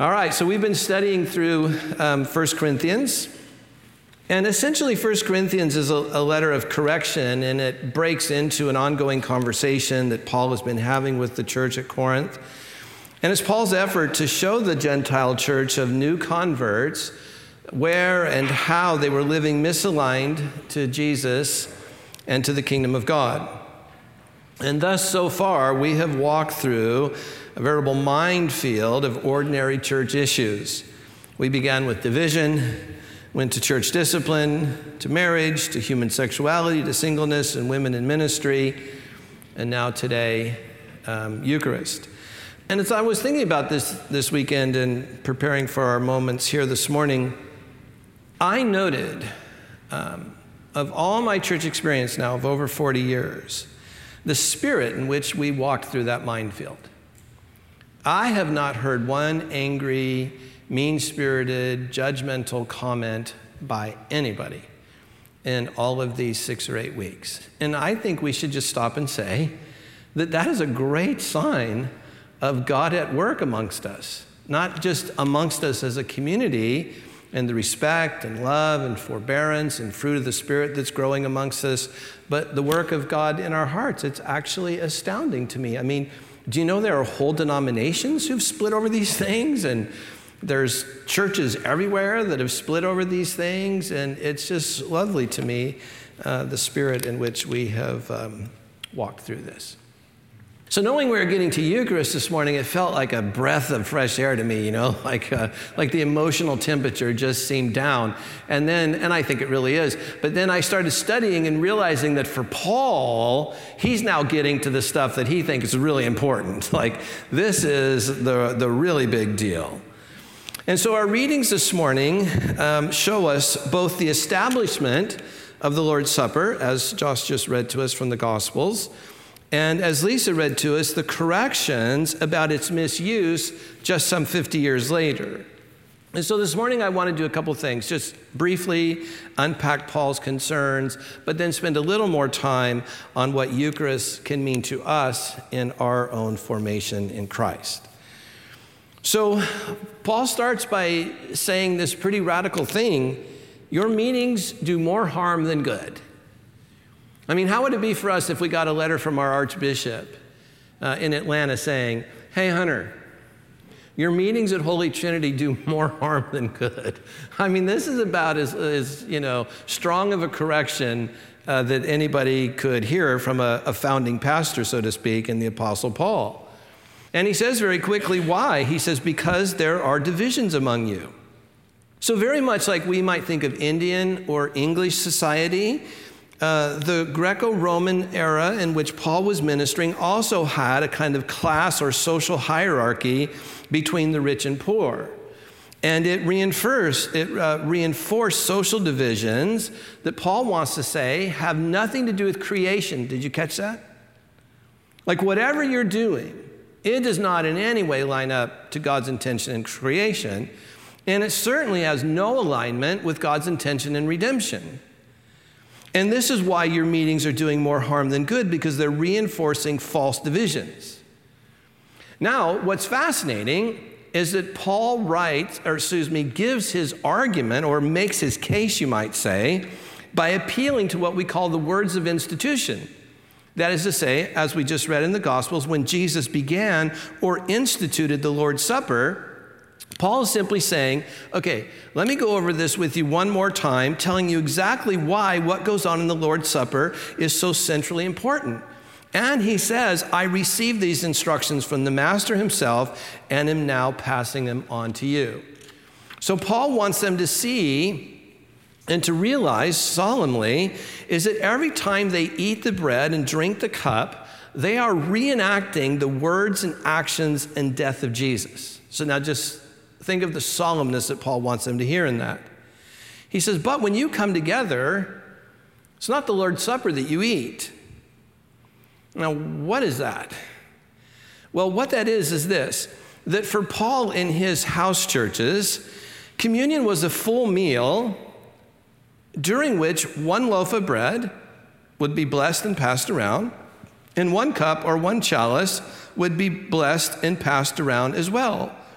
All right, so we've been studying through 1 Corinthians. And essentially, 1 Corinthians is a letter of correction, and it breaks into an ongoing conversation that Paul has been having with the church at Corinth. And it's Paul's effort to show the Gentile church of new converts where and how they were living misaligned to Jesus and to the kingdom of God. And thus, so far, we have walked through a veritable minefield of ordinary church issues. We began with division, went to church discipline, to marriage, to human sexuality, to singleness and women in ministry, and now today, Eucharist. And as I was thinking about this weekend and preparing for our moments here this morning, I noted, of all my church experience now of over 40 years, the spirit in which we walked through that minefield. I have not heard one angry, mean-spirited, judgmental comment by anybody in all of these 6 or 8 weeks. And I think we should just stop and say that that is a great sign of God at work amongst us, not just amongst us as a community, and the respect and love and forbearance and fruit of the Spirit that's growing amongst us, but the work of God in our hearts. It's actually astounding to me. I mean, do you know there are whole denominations who've split over these things? And there's churches everywhere that have split over these things. And it's just lovely to me, the spirit in which we have walked through this. So knowing we were getting to Eucharist this morning, it felt like a breath of fresh air to me, like the emotional temperature just seemed down. And I think it really is, but then I started studying and realizing that for Paul, he's now getting to the stuff that he thinks is really important. Like this is the really big deal. And so our readings this morning show us both the establishment of the Lord's Supper, as Josh just read to us from the Gospels, and as Lisa read to us, the corrections about its misuse just some 50 years later. And so this morning I want to do a couple things, just briefly unpack Paul's concerns, but then spend a little more time on what Eucharist can mean to us in our own formation in Christ. So Paul starts by saying this pretty radical thing: your meetings do more harm than good. I mean, how would it be for us if we got a letter from our Archbishop in Atlanta saying, hey, Hunter, your meetings at Holy Trinity do more harm than good? I mean, this is about as strong of a correction that anybody could hear from a founding pastor, so to speak, in the Apostle Paul. And he says very quickly why. He says, because there are divisions among you. So very much like we might think of Indian or English society, the Greco-Roman era in which Paul was ministering also had a kind of class or social hierarchy between the rich and poor. And it reinforced social divisions that Paul wants to say have nothing to do with creation. Did you catch that? Like whatever you're doing, it does not in any way line up to God's intention in creation. And it certainly has no alignment with God's intention in redemption. And this is why your meetings are doing more harm than good, because they're reinforcing false divisions. Now, what's fascinating is that Paul gives his argument, or makes his case, you might say, by appealing to what we call the words of institution. That is to say, as we just read in the Gospels, when Jesus began or instituted the Lord's Supper, Paul is simply saying, okay, let me go over this with you one more time, telling you exactly why what goes on in the Lord's Supper is so centrally important. And he says, I received these instructions from the Master himself and am now passing them on to you. So Paul wants them to see and to realize solemnly is that every time they eat the bread and drink the cup, they are reenacting the words and actions and death of Jesus. So now just think of the solemnness that Paul wants them to hear in that. He says, but when you come together, it's not the Lord's Supper that you eat. Now, what is that? Well, what that is this, that for Paul in his house churches, communion was a full meal during which one loaf of bread would be blessed and passed around, and one cup or one chalice would be blessed and passed around as well.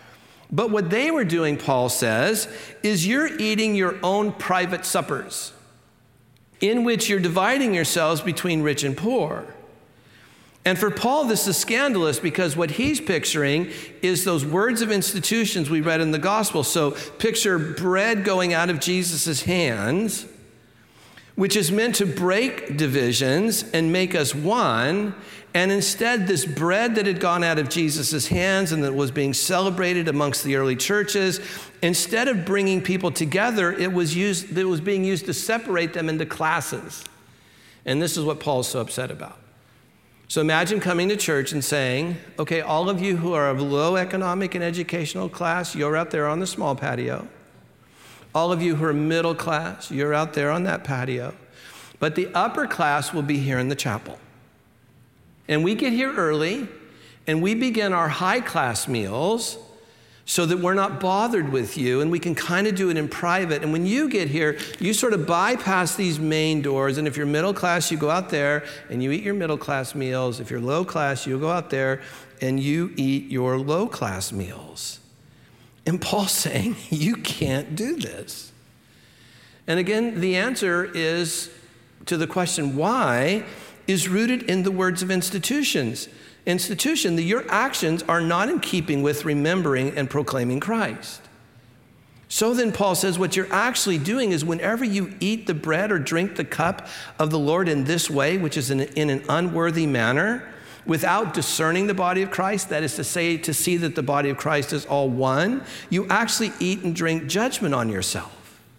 But what they were doing, Paul says, is you're eating your own private suppers, in which you're dividing yourselves between rich and poor. And for Paul, this is scandalous because what he's picturing is those words of institutions we read in the gospel. So picture bread going out of Jesus' hands, which is meant to break divisions and make us one. And instead, this bread that had gone out of Jesus' hands and that was being celebrated amongst the early churches, instead of bringing people together, it was being used to separate them into classes. And this is what Paul's so upset about. So imagine coming to church and saying, okay, all of you who are of low economic and educational class, you're out there on the small patio. All of you who are middle class, you're out there on that patio. But the upper class will be here in the chapel. And we get here early, and we begin our high class meals so that we're not bothered with you, and we can kind of do it in private. And when you get here, you sort of bypass these main doors, and if you're middle class, you go out there and you eat your middle class meals. If you're low class, you go out there and you eat your low class meals. And Paul's saying, you can't do this. And again, the answer is to the question why is rooted in the words of institutions. That your actions are not in keeping with remembering and proclaiming Christ. So then Paul says what you're actually doing is whenever you eat the bread or drink the cup of the Lord in this way, which is in an unworthy manner, without discerning the body of Christ, that is to say, to see that the body of Christ is all one, you actually eat and drink judgment on yourself.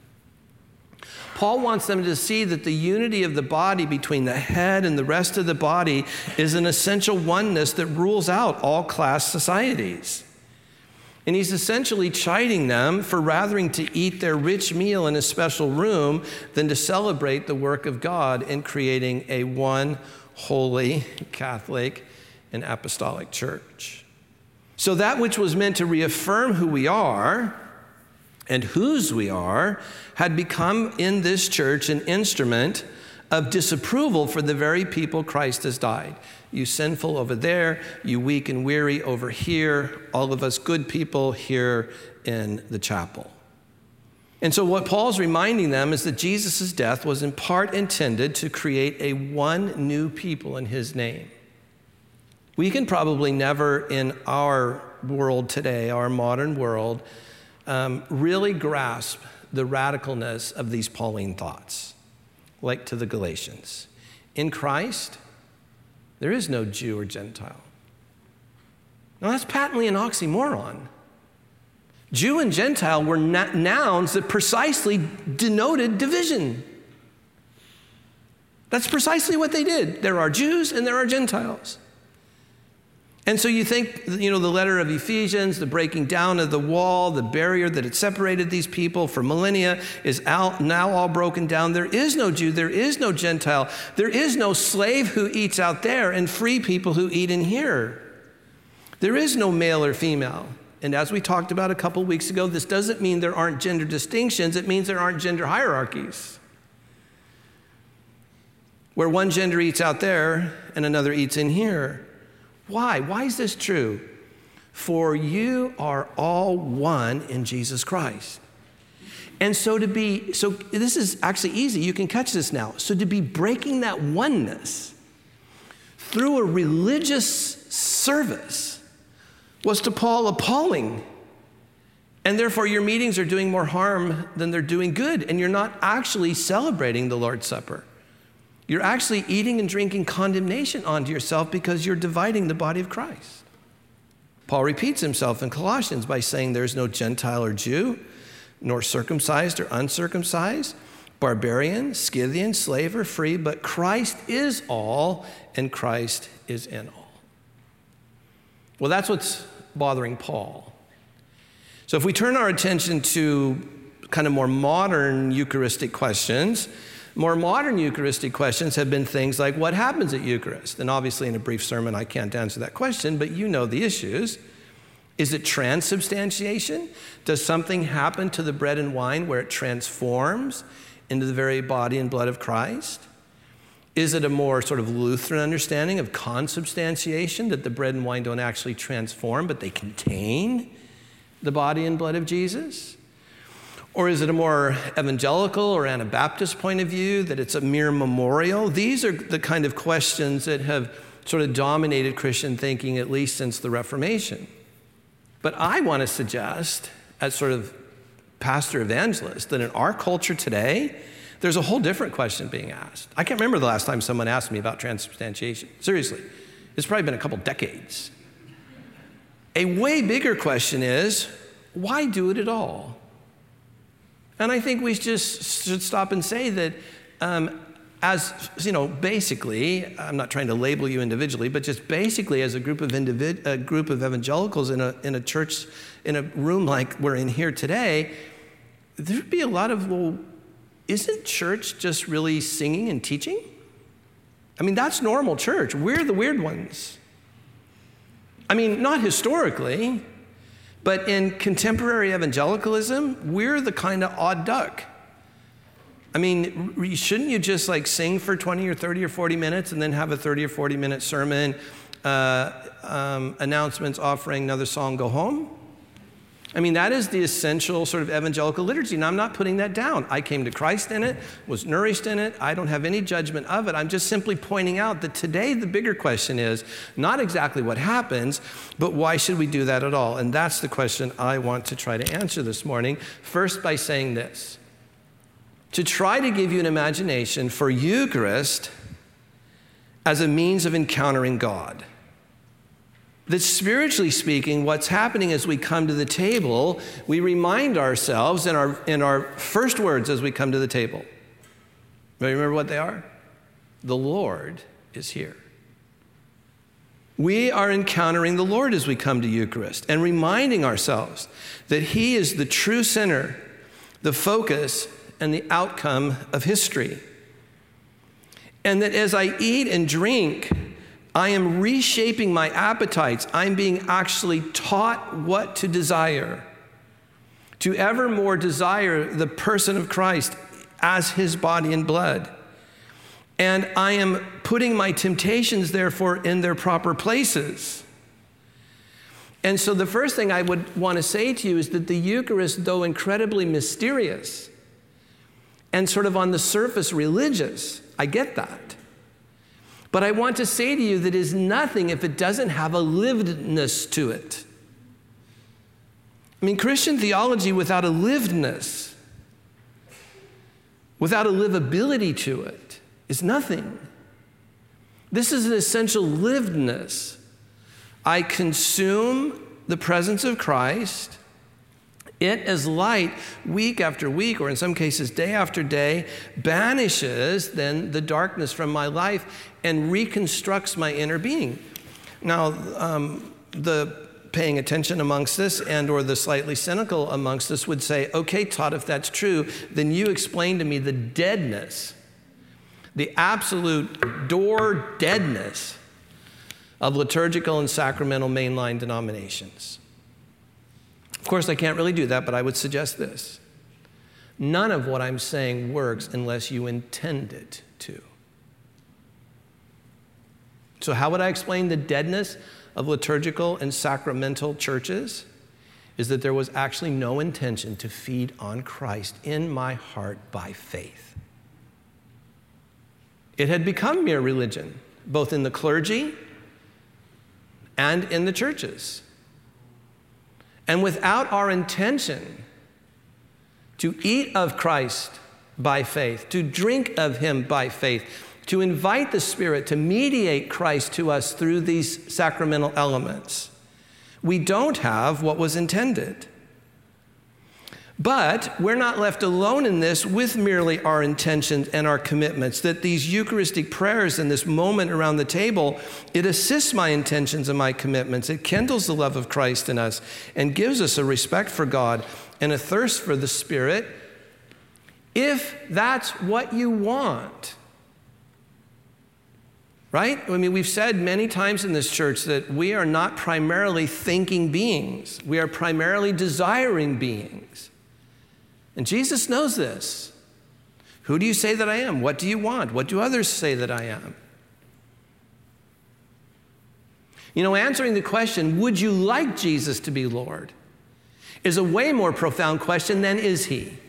Paul wants them to see that the unity of the body between the head and the rest of the body is an essential oneness that rules out all class societies. And he's essentially chiding them for rathering to eat their rich meal in a special room than to celebrate the work of God in creating a one holy, Catholic, and apostolic church. So that which was meant to reaffirm who we are and whose we are had become in this church an instrument of disapproval for the very people Christ has died. You sinful over there, you weak and weary over here, all of us good people here in the chapel. And so what Paul's reminding them is that Jesus' death was in part intended to create a one new people in his name. We can probably never in our world today, our modern world, really grasp the radicalness of these Pauline thoughts, like to the Galatians. In Christ, there is no Jew or Gentile. Now that's patently an oxymoron. Jew and Gentile were nouns that precisely denoted division. That's precisely what they did. There are Jews and there are Gentiles. And so you think, the letter of Ephesians, the breaking down of the wall, the barrier that had separated these people for millennia is now all broken down. There is no Jew, there is no Gentile, there is no slave who eats out there and free people who eat in here. There is no male or female. And as we talked about a couple weeks ago, this doesn't mean there aren't gender distinctions, it means there aren't gender hierarchies. Where one gender eats out there and another eats in here. Why? Why is this true? For you are all one in Jesus Christ. And so this is actually easy. You can catch this now. So to be breaking that oneness through a religious service was to Paul appalling. And therefore your meetings are doing more harm than they're doing good. And you're not actually celebrating the Lord's Supper. You're actually eating and drinking condemnation onto yourself because you're dividing the body of Christ. Paul repeats himself in Colossians by saying there's no Gentile or Jew, nor circumcised or uncircumcised, barbarian, Scythian, slave or free, but Christ is all and Christ is in all. Well, that's what's bothering Paul. So if we turn our attention to kind of more modern Eucharistic questions, more modern Eucharistic questions have been things like, what happens at Eucharist? And obviously in a brief sermon, I can't answer that question, but you know the issues. Is it transubstantiation? Does something happen to the bread and wine where it transforms into the very body and blood of Christ? Is it a more sort of Lutheran understanding of consubstantiation, that the bread and wine don't actually transform, but they contain the body and blood of Jesus? Or is it a more evangelical or Anabaptist point of view, that it's a mere memorial? These are the kind of questions that have sort of dominated Christian thinking, at least since the Reformation. But I want to suggest, as sort of pastor evangelist, that in our culture today, there's a whole different question being asked. I can't remember the last time someone asked me about transubstantiation. Seriously, it's probably been a couple decades. A way bigger question is, why do it at all? And I think we just should stop and say that as, you know, basically, I'm not trying to label you individually, but just basically as a group of evangelicals in a church, in a room like we're in here today, there'd be a lot of, well, isn't church just really singing and teaching? I mean, that's normal church. We're the weird ones. I mean, not historically, but in contemporary evangelicalism, we're the kind of odd duck. I mean, shouldn't you just like sing for 20 or 30 or 40 minutes and then have a 30 or 40 minute sermon, announcements, offering, another song, go home? I mean, that is the essential sort of evangelical liturgy. Now, I'm not putting that down. I came to Christ in it, was nourished in it. I don't have any judgment of it. I'm just simply pointing out that today the bigger question is not exactly what happens, but why should we do that at all? And that's the question I want to try to answer this morning, first by saying this. To try to give you an imagination for Eucharist as a means of encountering God. That spiritually speaking, what's happening as we come to the table, we remind ourselves in our first words as we come to the table. Remember what they are? The Lord is here. We are encountering the Lord as we come to Eucharist and reminding ourselves that He is the true center, the focus, and the outcome of history. And that as I eat and drink, I am reshaping my appetites. I'm being actually taught what to desire, to ever more desire the person of Christ as His body and blood. And I am putting my temptations, therefore, in their proper places. And so the first thing I would want to say to you is that the Eucharist, though incredibly mysterious and sort of on the surface religious, I get that. But I want to say to you that it is nothing if it doesn't have a livedness to it. I mean, Christian theology without a livedness, without a livability to it, is nothing. This is an essential livedness. I consume the presence of Christ. It, as light, week after week, or in some cases day after day, banishes then the darkness from my life and reconstructs my inner being. Now, the paying attention amongst us and or the slightly cynical amongst us would say, okay, Todd, if that's true, then you explain to me the deadness, the absolute door deadness of liturgical and sacramental mainline denominations. Of course, I can't really do that, but I would suggest this. None of what I'm saying works unless you intend it to. So how would I explain the deadness of liturgical and sacramental churches? Is that there was actually no intention to feed on Christ in my heart by faith. It had become mere religion, both in the clergy and in the churches. And without our intention to eat of Christ by faith, to drink of Him by faith, to invite the Spirit to mediate Christ to us through these sacramental elements, we don't have what was intended. But we're not left alone in this with merely our intentions and our commitments, that these Eucharistic prayers and this moment around the table, it assists my intentions and my commitments. It kindles the love of Christ in us and gives us a respect for God and a thirst for the Spirit, if that's what you want. Right? I mean, we've said many times in this church that we are not primarily thinking beings. We are primarily desiring beings. And Jesus knows this. Who do you say that I am? What do you want? What do others say that I am? You know, answering the question, would you like Jesus to be Lord? is a way more profound question than is he?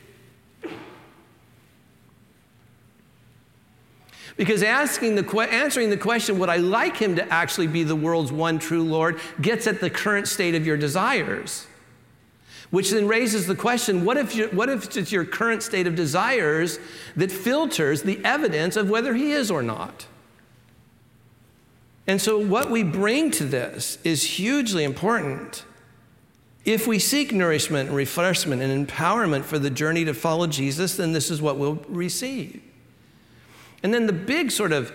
Because answering the question, would I like him to actually be the world's one true Lord, gets at the current state of your desires. Which then raises the question, what if it's your current state of desires that filters the evidence of whether he is or not? And so what we bring to this is hugely important. If we seek nourishment and refreshment and empowerment for the journey to follow Jesus, then this is what we'll receive. And then the big sort of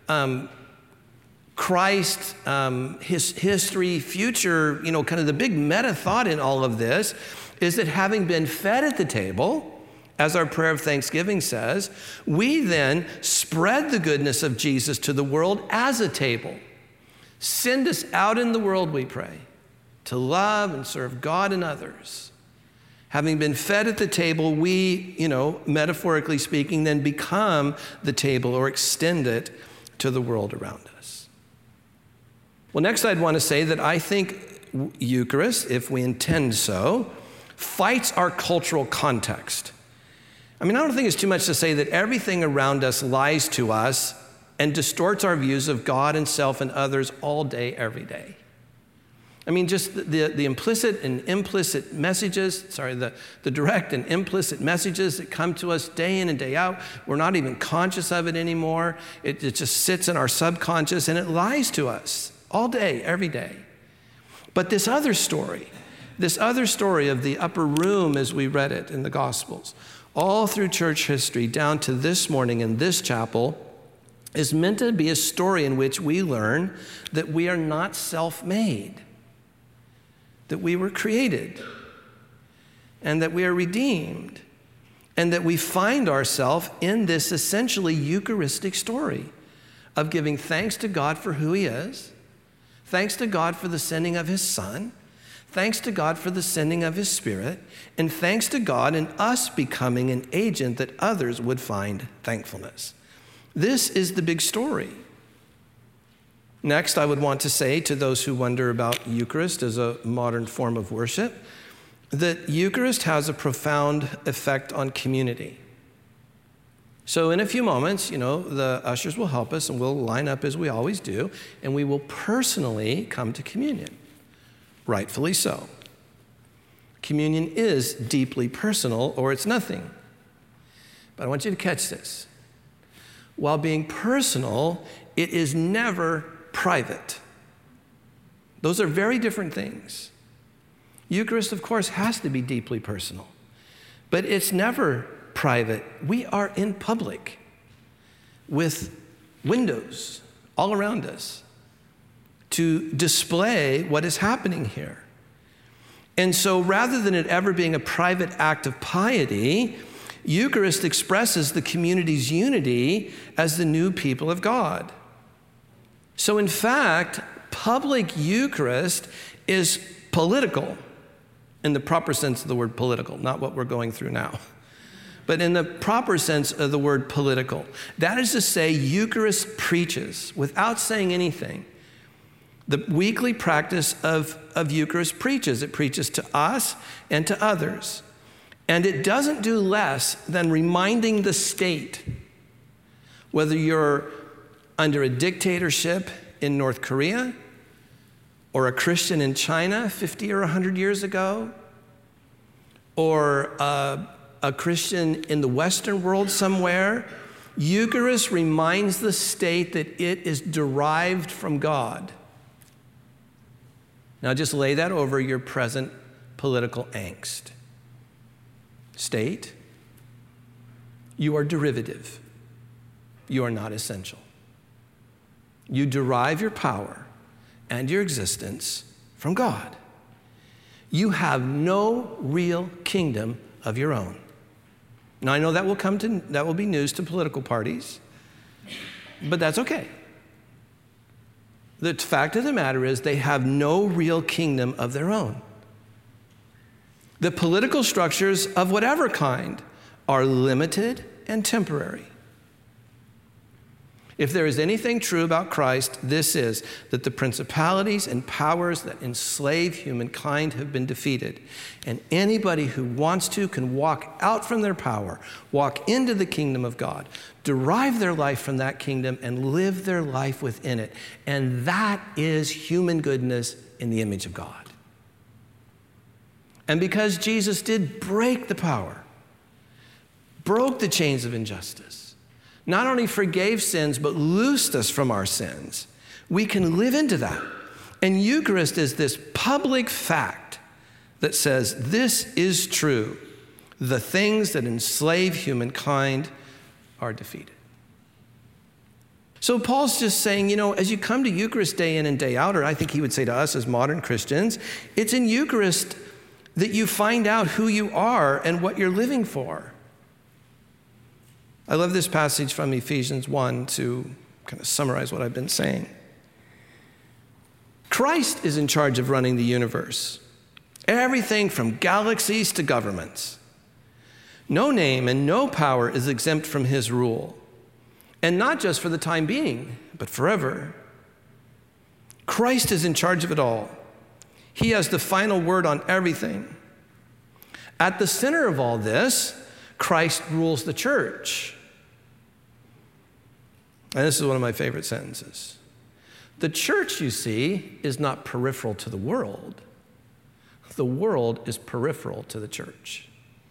Christ, his history, future, kind of the big meta thought in all of this is that having been fed at the table, as our prayer of thanksgiving says, we then spread the goodness of Jesus to the world as a table. Send us out in the world, we pray, to love and serve God and others. Having been fed at the table, we, metaphorically speaking, then become the table or extend it to the world around us. Well, next I'd want to say that I think Eucharist, if we intend so, fights our cultural context. I don't think it's too much to say that everything around us lies to us and distorts our views of God and self and others all day, every day. Just the implicit and implicit messages, the direct and implicit messages that come to us day in and day out, we're not even conscious of it anymore. It just sits in our subconscious and it lies to us all day, every day. But this other story of the upper room as we read it in the Gospels, all through church history down to this morning in this chapel, is meant to be a story in which we learn that we are not self-made, that we were created, and that we are redeemed, and that we find ourselves in this essentially Eucharistic story of giving thanks to God for who he is, thanks to God for the sending of his Son, thanks to God for the sending of his Spirit, and thanks to God in us becoming an agent that others would find thankfulness. This is the big story. Next, I would want to say to those who wonder about Eucharist as a modern form of worship, that Eucharist has a profound effect on community. So in a few moments, the ushers will help us and we'll line up as we always do, and we will personally come to communion. Rightfully so. Communion is deeply personal or it's nothing. But I want you to catch this. While being personal, it is never private. Those are very different things. Eucharist, of course, has to be deeply personal, but it's never private. We are in public with windows all around us to display what is happening here. And so rather than it ever being a private act of piety, Eucharist expresses the community's unity as the new people of God. So in fact, public Eucharist is political in the proper sense of the word political, not what we're going through now, but in the proper sense of the word political. That is to say, Eucharist preaches, without saying anything, the weekly practice of Eucharist preaches. It preaches to us and to others. And it doesn't do less than reminding the state, whether you're under a dictatorship in North Korea, or a Christian in China 50 or 100 years ago, or a Christian in the Western world somewhere, Eucharist reminds the state that it is derived from God. Now just lay that over your present political angst. State, you are derivative. You are not essential. You derive your power and your existence from God. You have no real kingdom of your own. Now I know that will be news to political parties, but that's okay. The fact of the matter is they have no real kingdom of their own. The political structures of whatever kind are limited and temporary. If there is anything true about Christ, this is that the principalities and powers that enslave humankind have been defeated. And anybody who wants to can walk out from their power, walk into the kingdom of God, derive their life from that kingdom, and live their life within it. And that is human goodness in the image of God. And because Jesus did break the power, broke the chains of injustice, not only forgave sins, but loosed us from our sins, we can live into that. And Eucharist is this public fact that says this is true. The things that enslave humankind are defeated. So Paul's just saying, as you come to Eucharist day in and day out, or I think he would say to us as modern Christians, it's in Eucharist that you find out who you are and what you're living for. I love this passage from Ephesians 1 to kind of summarize what I've been saying. Christ is in charge of running the universe. Everything from galaxies to governments. No name and no power is exempt from his rule. And not just for the time being, but forever. Christ is in charge of it all. He has the final word on everything. At the center of all this, Christ rules the church. And this is one of my favorite sentences. The church, you see, is not peripheral to the world. The world is peripheral to the church.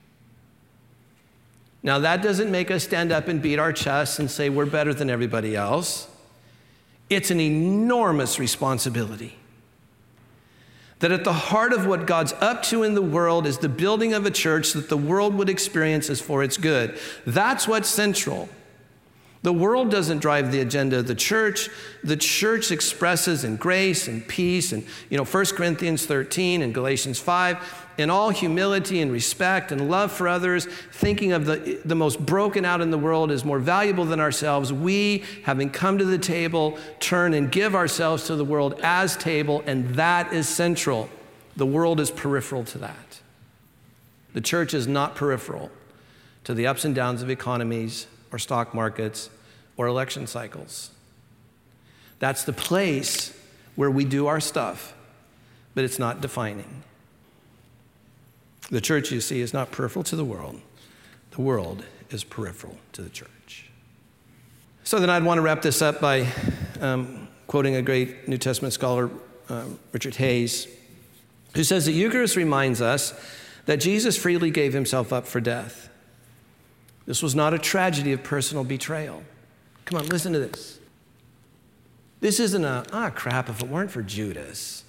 Now, that doesn't make us stand up and beat our chests and say we're better than everybody else. It's an enormous responsibility. That at the heart of what God's up to in the world is the building of a church that the world would experience as for its good. That's what's central. The world doesn't drive the agenda of the church. The church expresses in grace and peace and, 1 Corinthians 13 and Galatians 5, in all humility and respect and love for others, thinking of the most broken out in the world as more valuable than ourselves, we, having come to the table, turn and give ourselves to the world as table, and that is central. The world is peripheral to that. The church is not peripheral to the ups and downs of economies or stock markets or election cycles. That's the place where we do our stuff, but it's not defining. The church, you see, is not peripheral to the world. The world is peripheral to the church. So then I'd want to wrap this up by quoting a great New Testament scholar, Richard Hayes, who says that Eucharist reminds us that Jesus freely gave himself up for death. This was not a tragedy of personal betrayal. Come on, listen to this. This isn't crap, if it weren't for Judas.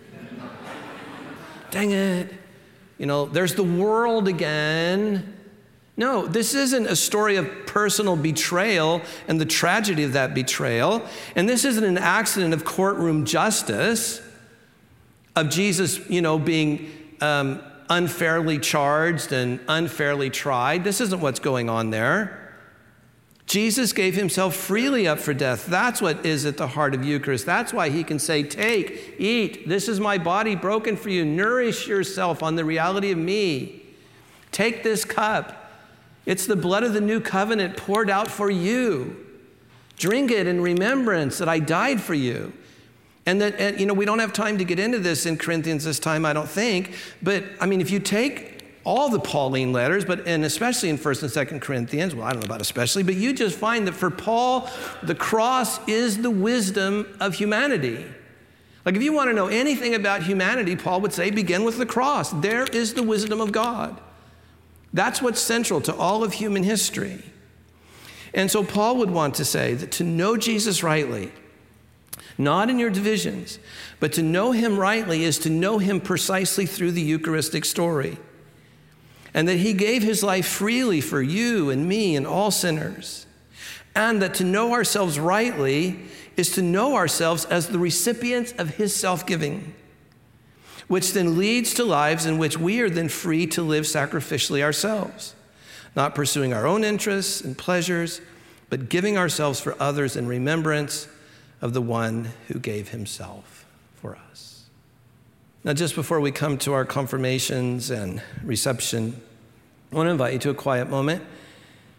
Dang it. There's the world again. No, this isn't a story of personal betrayal and the tragedy of that betrayal. And this isn't an accident of courtroom justice, of Jesus, being unfairly charged and unfairly tried. This isn't what's going on there. Jesus gave himself freely up for death. That's what is at the heart of Eucharist. That's why he can say, take, eat. This is my body broken for you. Nourish yourself on the reality of me. Take this cup. It's the blood of the new covenant poured out for you. Drink it in remembrance that I died for you. And that, we don't have time to get into this in Corinthians this time, I don't think. But, if you take all the Pauline letters, and especially in 1 and 2 Corinthians, well, I don't know about especially, but you just find that for Paul, the cross is the wisdom of humanity. Like if you want to know anything about humanity, Paul would say, begin with the cross. There is the wisdom of God. That's what's central to all of human history. And so Paul would want to say that to know Jesus rightly, not in your divisions, but to know him rightly is to know him precisely through the Eucharistic story. And that he gave his life freely for you and me and all sinners. And that to know ourselves rightly is to know ourselves as the recipients of his self-giving, which then leads to lives in which we are then free to live sacrificially ourselves, not pursuing our own interests and pleasures, but giving ourselves for others in remembrance of the one who gave himself for us. Now, just before we come to our confirmations and reception, I want to invite you to a quiet moment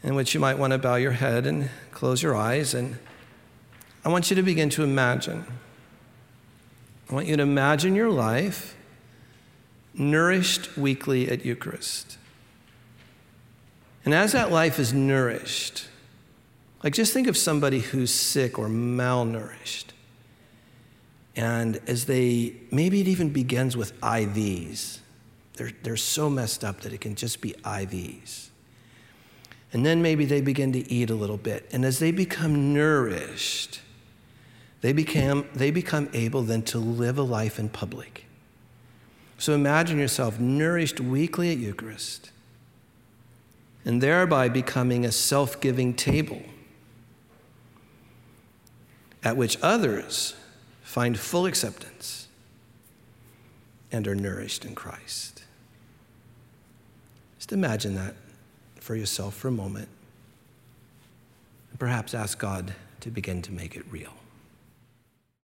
in which you might want to bow your head and close your eyes. And I want you to begin to imagine. I want you to imagine your life nourished weekly at Eucharist. And as that life is nourished, like just think of somebody who's sick or malnourished. And maybe it even begins with IVs. They're so messed up that it can just be IVs. And then maybe they begin to eat a little bit. And as they become nourished, they become able then to live a life in public. So imagine yourself nourished weekly at Eucharist, and thereby becoming a self-giving table at which others find full acceptance and are nourished in Christ. Just imagine that for yourself for a moment, and perhaps ask God to begin to make it real.